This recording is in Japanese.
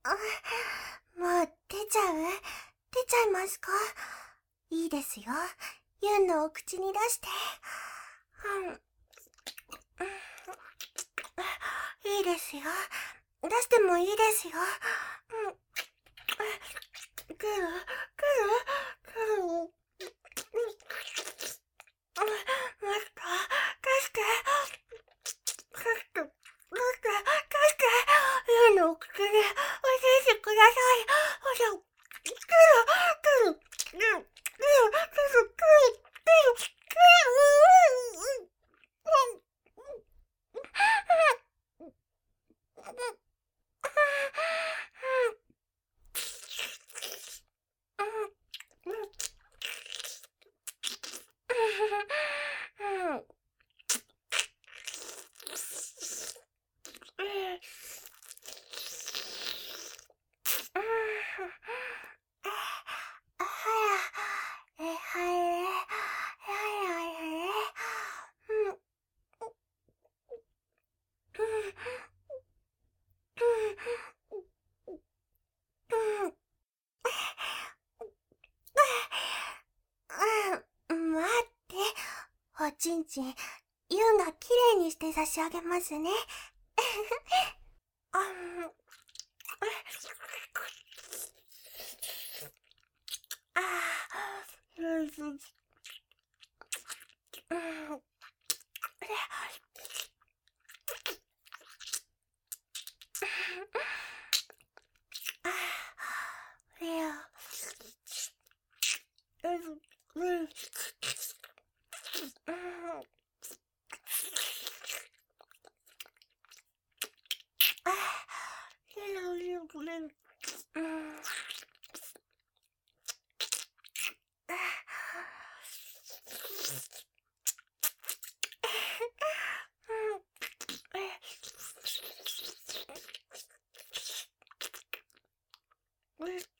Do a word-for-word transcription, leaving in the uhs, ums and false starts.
もう出ちゃう？出ちゃいますか？いいですよ。ユンのお口に出して。うん。いいですよ。出してもいいですよ。うん。くる、くる、くる。うん。マスカ、貸して。貸して、貸して、貸して。ユンのお口におせてください。ほら、くる、くる、くる、くる、くる、くる、くる、くる、くる、うん、待って。おちんちん、ユンがきれいにして差し上げますね。あん、あー、うん、うん、あー、いや、うん、うん、あー、いや、いや、これ、うん、うん。